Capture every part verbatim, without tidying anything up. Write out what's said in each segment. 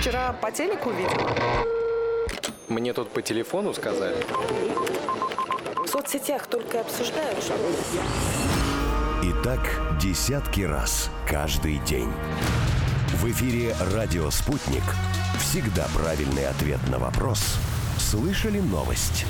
Вчера по телеку видела. Мне тут по телефону сказали. В соцсетях только обсуждают, что... И так десятки раз каждый день. В эфире «Радио Спутник». Всегда правильный ответ на вопрос. Слышали новость?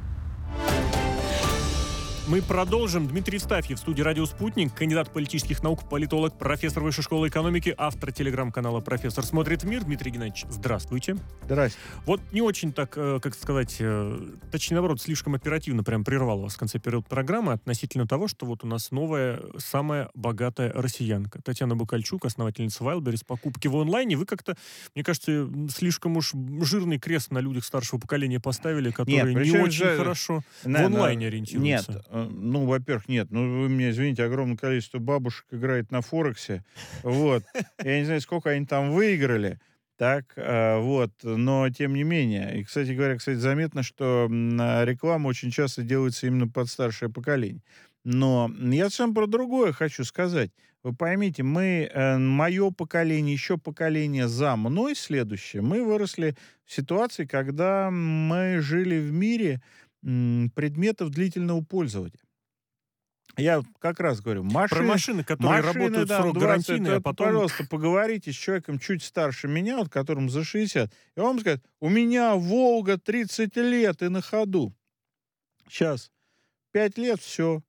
Мы продолжим. Дмитрий Евстафьев в студии «Радио Спутник», кандидат политических наук, политолог, профессор Высшей школы экономики, автор телеграм-канала «Профессор смотрит мир». Дмитрий Геннадьевич, здравствуйте. Здравствуйте. Вот не очень так, как сказать, точнее, наоборот, слишком оперативно прям прервал вас в конце периода программы относительно того, что вот у нас новая, самая богатая россиянка. Татьяна Бакальчук, основательница Wildberries, покупки в онлайне. Вы как-то, мне кажется, слишком уж жирный крест на людях старшего поколения поставили, которые нет, не очень же... хорошо на, в онлайне на... ориентируются. Нет. Ну, во-первых, нет. Ну, вы мне извините, огромное количество бабушек играет на Форексе. Вот. Я не знаю, сколько они там выиграли. Так, вот. Но, тем не менее. И, кстати говоря, кстати, заметно, что реклама очень часто делается именно под старшее поколение. Но я сам про другое хочу сказать. Вы поймите, мы, мое поколение, еще поколение за мной следующее, мы выросли в ситуации, когда мы жили в мире предметов длительного пользования. Я как раз говорю, машины... Про машины, которые машины, работают да, срок двадцать, гарантийный, это, а потом... Пожалуйста, поговорите с человеком чуть старше меня, вот, которому за шестьдесят, и он скажет, у меня «Волга» тридцать лет и на ходу. Сейчас. пять лет, все.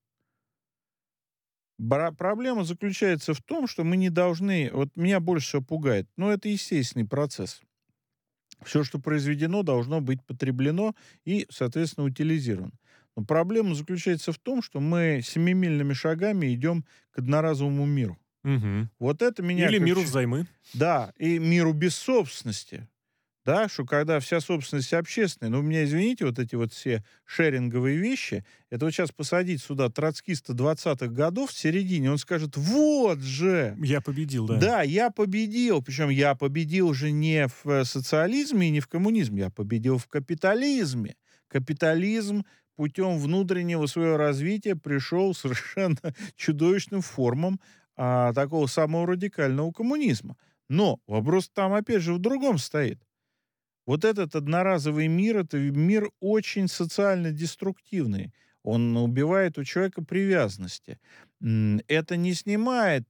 Бра- проблема заключается в том, что мы не должны... Вот меня больше всего пугает. Но это естественный процесс. Все, что произведено, должно быть потреблено и, соответственно, утилизировано. Но проблема заключается в том, что мы семимильными шагами идем к одноразовому миру. Угу. Вот это меня... Или как... миру взаймы. Да, и миру без собственности. Да, что когда вся собственность общественная, ну, у меня, извините, вот эти вот все шеринговые вещи, это вот сейчас посадить сюда троцкиста двадцатых годов в середине, он скажет, вот же! Я победил, да. Да, я победил, причем я победил же не в социализме и не в коммунизме, я победил в капитализме. Капитализм путем внутреннего своего развития пришел совершенно чудовищным формам а, такого самого радикального коммунизма. Но вопрос там, опять же, в другом стоит. Вот этот одноразовый мир, это мир очень социально деструктивный. Он убивает у человека привязанности. Это не снимает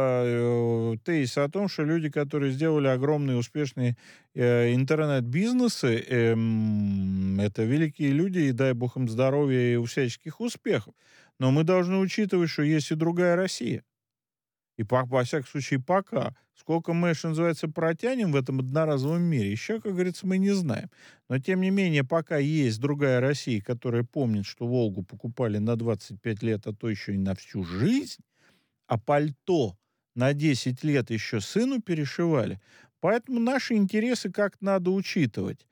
э, тезис о том, что люди, которые сделали огромные успешные э, интернет-бизнесы, э, это великие люди, и дай бог им здоровья и всяческих успехов. Но мы должны учитывать, что есть и другая Россия. И, по, во всяком случае, пока. Сколько мы, что называется, протянем в этом одноразовом мире, еще, как говорится, мы не знаем. Но, тем не менее, пока есть другая Россия, которая помнит, что «Волгу» покупали на двадцать пять лет, а то еще и на всю жизнь, а пальто на десять лет еще сыну перешивали, поэтому наши интересы как-то надо учитывать.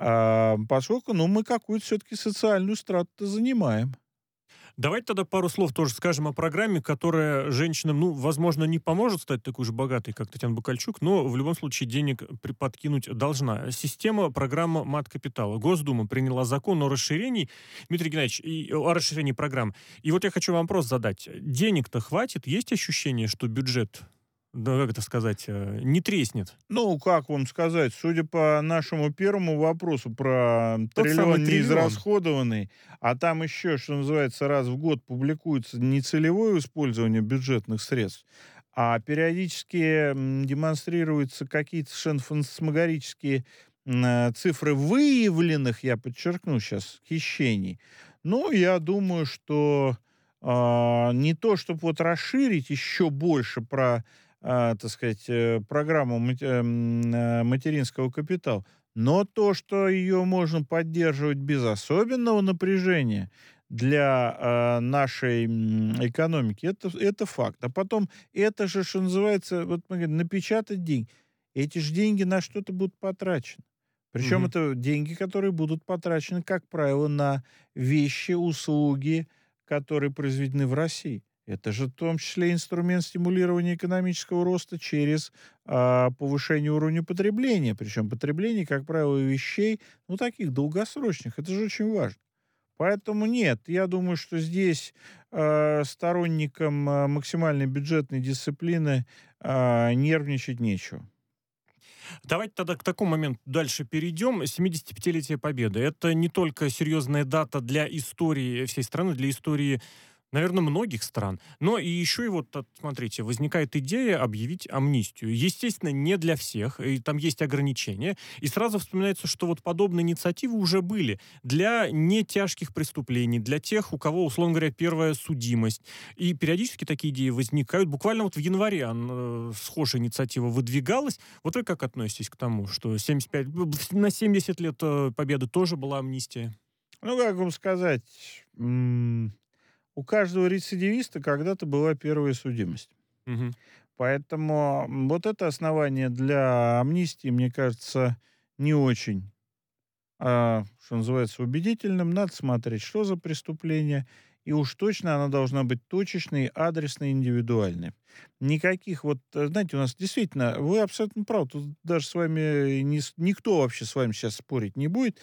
А, поскольку, ну, мы какую-то все-таки социальную страту занимаем. Давайте тогда пару слов тоже скажем о программе, которая женщинам, ну, возможно, не поможет стать такой же богатой, как Татьяна Бакальчук, но в любом случае денег подкинуть должна. Система, программа мат-капитала. Госдума приняла закон о расширении, Дмитрий Геннадьевич, и, о расширении программ. И вот я хочу вам вопрос задать. Денег-то хватит? Есть ощущение, что бюджет... Да, как это сказать, не треснет? Ну, как вам сказать, судя по нашему первому вопросу про триллион неизрасходованный, а там еще, что называется, раз в год публикуется не целевое использование бюджетных средств, а периодически демонстрируются какие-то совершенно фантасмагорические цифры выявленных, я подчеркну сейчас, хищений. Ну, я думаю, что э, не то, чтобы вот расширить еще больше про А, так сказать, программу материнского капитала, но то, что ее можно поддерживать без особенного напряжения для а, нашей экономики, это, это факт. А потом это же, что называется, вот мы говорим, напечатать деньги. Эти же деньги на что-то будут потрачены. Причем угу. это деньги, которые будут потрачены, как правило, на вещи, услуги, которые произведены в России. Это же в том числе инструмент стимулирования экономического роста через а, повышение уровня потребления. Причем потребление, как правило, вещей, ну, таких долгосрочных. Это же очень важно. Поэтому нет, я думаю, что здесь э, сторонникам э, максимальной бюджетной дисциплины э, нервничать нечего. Давайте тогда к такому моменту дальше перейдем. семидесятипятилетие Победы. Это не только серьезная дата для истории всей страны, для истории, наверное, многих стран, но и еще и вот, смотрите, возникает идея объявить амнистию. Естественно, не для всех, и там есть ограничения. И сразу вспоминается, что вот подобные инициативы уже были для нетяжких преступлений, для тех, у кого, условно говоря, первая судимость. И периодически такие идеи возникают. Буквально вот в январе э, схожая инициатива выдвигалась. Вот вы как относитесь к тому, что семьдесят пять, на семьдесят лет э, Победы тоже была амнистия? Ну, как вам сказать... М- У каждого рецидивиста когда-то была первая судимость. Угу. Поэтому вот это основание для амнистии, мне кажется, не очень, а, что называется, убедительным. Надо смотреть, что за преступление. И уж точно она должна быть точечной, адресной, индивидуальной. Никаких вот, знаете, у нас действительно, вы абсолютно правы, тут даже с вами не, никто вообще с вами сейчас спорить не будет.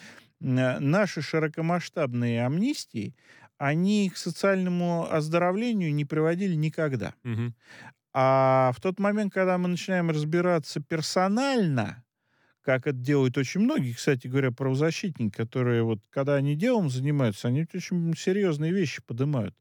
Наши широкомасштабные амнистии, они к социальному оздоровлению не приводили никогда. Угу. А в тот момент, когда мы начинаем разбираться персонально, как это делают очень многие, кстати говоря, правозащитники, которые вот, когда они делом занимаются, они очень серьезные вещи поднимают.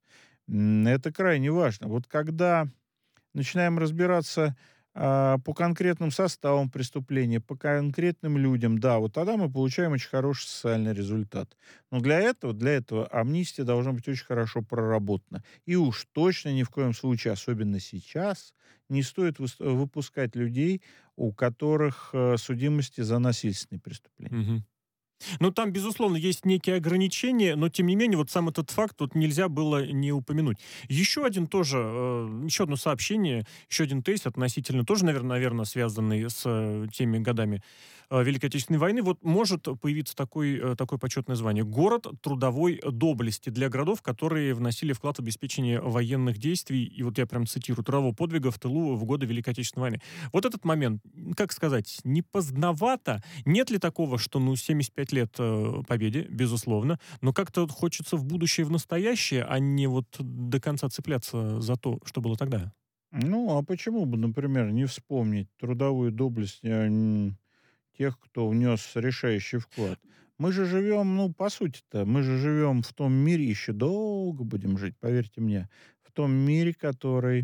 Это крайне важно. Вот когда начинаем разбираться а, по конкретным составам преступления, по конкретным людям, да, вот тогда мы получаем очень хороший социальный результат. Но для этого, для этого амнистия должна быть очень хорошо проработана. И уж точно ни в коем случае, особенно сейчас, не стоит выпускать людей, у которых э, судимости за насильственные преступления. Угу. Ну, там, безусловно, есть некие ограничения, но, тем не менее, вот сам этот факт тут нельзя было не упомянуть. Еще один тоже, э, еще одно сообщение, еще один тезис относительно, тоже, наверное, наверное связанный с э, теми годами э, Великой Отечественной войны. Вот может появиться такой, э, такое почетное звание. Город трудовой доблести для городов, которые вносили вклад в обеспечение военных действий, и вот я прям цитирую, трудового подвига в тылу в годы Великой Отечественной войны. Вот этот момент, как сказать, не поздновато? Нет ли такого, что, ну, семьдесят пять лет э, Победе, безусловно, но как-то вот хочется в будущее, в настоящее, а не вот до конца цепляться за то, что было тогда? Ну, а почему бы, например, не вспомнить трудовую доблесть э, н- тех, кто внес решающий вклад? Мы же живем, ну, по сути-то, мы же живем в том мире, еще долго будем жить, поверьте мне, в том мире, который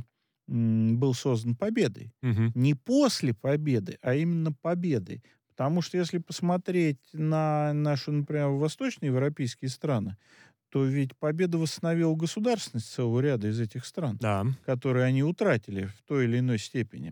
м, был создан победой. Мгм. Не после победы, а именно победой. Потому что если посмотреть на наши, например, восточноевропейские страны, то ведь победа восстановила государственность целого ряда из этих стран, Да. которые они утратили в той или иной степени.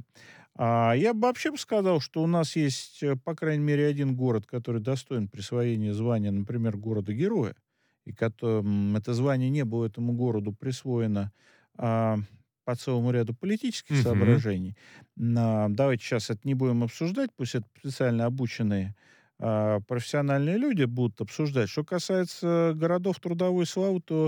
А я бы вообще бы сказал, что у нас есть, э, по крайней мере, один город, который достоин присвоения звания, например, города-героя, и кото- м, это звание не было этому городу присвоено а, по целому ряду политических Мгм. соображений. На- давайте сейчас это не будем обсуждать, пусть это специально обученные а, профессиональные люди будут обсуждать. Что касается городов трудовой славы, то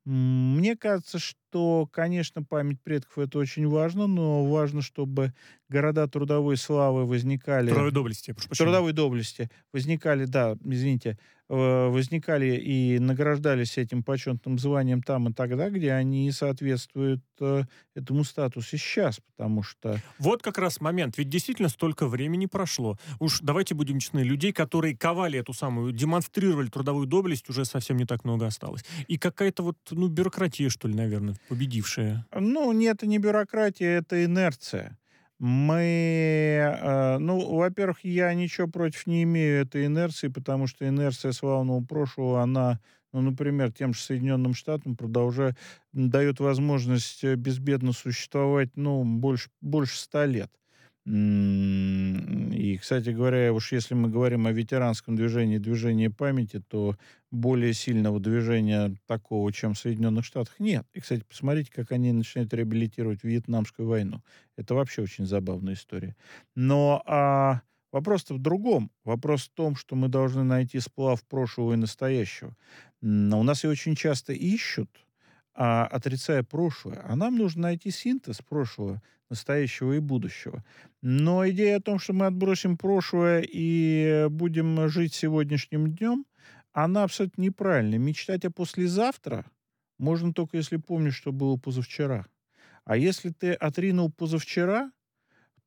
м, мне кажется, что, конечно, память предков это очень важно, но важно, чтобы города трудовой славы возникали, Трудовой доблести, прошу прощения. трудовой доблести возникали, да, извините, э, возникали и награждались этим почетным званием там и тогда, где они соответствуют э, этому статусу сейчас, потому что Вот как раз момент. Ведь действительно столько времени прошло. Уж давайте будем честны, людей, которые ковали эту самую, демонстрировали трудовую доблесть, уже совсем не так много осталось. И какая-то вот, ну, бюрократия, что ли, наверное, победившая. Ну, нет, это не бюрократия, это инерция. Мы, э, ну, во-первых, я ничего против не имею этой инерции, потому что инерция славного прошлого, она, ну, например, тем же Соединенным Штатам продолжает, дает возможность э, безбедно существовать, ну, больше, больше ста лет. М, И, кстати говоря, уж если мы говорим о ветеранском движении, движении памяти, то более сильного движения такого, чем в Соединенных Штатах, нет. И, кстати, посмотрите, как они начинают реабилитировать Вьетнамскую войну. Это вообще очень забавная история. Но а, вопрос-то в другом. Вопрос в том, что мы должны найти сплав прошлого и настоящего. М, У нас и очень часто ищут, а, отрицая прошлое. А нам нужно найти синтез прошлого, настоящего и будущего. Но идея о том, что мы отбросим прошлое и будем жить сегодняшним днем, она абсолютно неправильная. Мечтать о послезавтра можно только если помнишь, что было позавчера. А если ты отринул позавчера,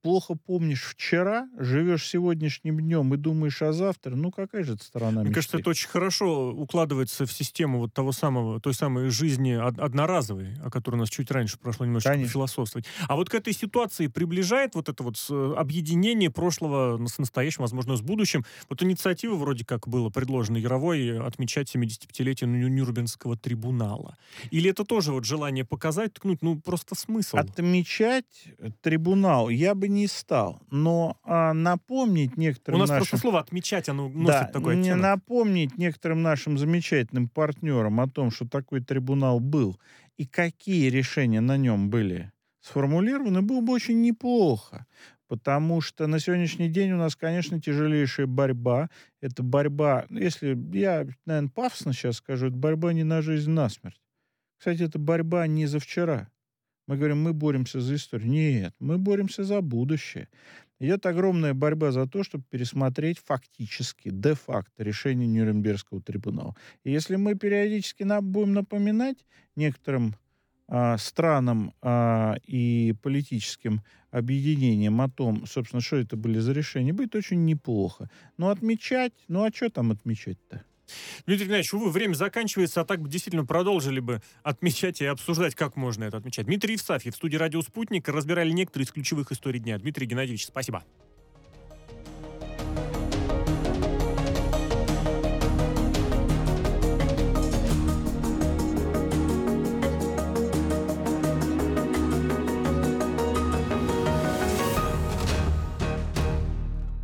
плохо помнишь вчера, живешь сегодняшним днем и думаешь о завтра, ну какая же это сторона мечты? Мне кажется, это очень хорошо укладывается в систему вот того самого, той самой жизни одноразовой, о которой у нас чуть раньше прошло немножечко пофилософствовать. А вот к этой ситуации приближает вот это вот объединение прошлого с настоящим, возможно, с будущим. Вот инициатива вроде как была предложена Яровой отмечать семидесятипятилетие Нюрнбергского трибунала. Или это тоже вот желание показать, ткнуть, ну просто смысл? Отмечать трибунал я бы не стал, но а, напомнить некоторым У нас нашим... просто слово «отмечать», оно носит да, такой не оттенок. напомнить некоторым нашим замечательным партнерам о том, что такой трибунал был и какие решения на нем были сформулированы, было бы очень неплохо. Потому что на сегодняшний день у нас, конечно, тяжелейшая борьба. Это борьба, если я, наверное, пафосно сейчас скажу, это борьба не на жизнь, на смерть. Кстати, это борьба не за вчера. Мы говорим, мы боремся за историю. Нет, мы боремся за будущее. Идет огромная борьба за то, чтобы пересмотреть фактически, де-факто решение Нюрнбергского трибунала. И если мы периодически нам будем напоминать некоторым а, странам а, и политическим объединениям о том, собственно, что это были за решения, будет очень неплохо. Но отмечать, ну а что там отмечать-то? Дмитрий Геннадьевич, увы, время заканчивается, а так бы действительно продолжили бы отмечать и обсуждать, как можно это отмечать. Дмитрий Евстафьев в студии «Радио Спутник» разбирали некоторые из ключевых историй дня. Дмитрий Геннадьевич, спасибо.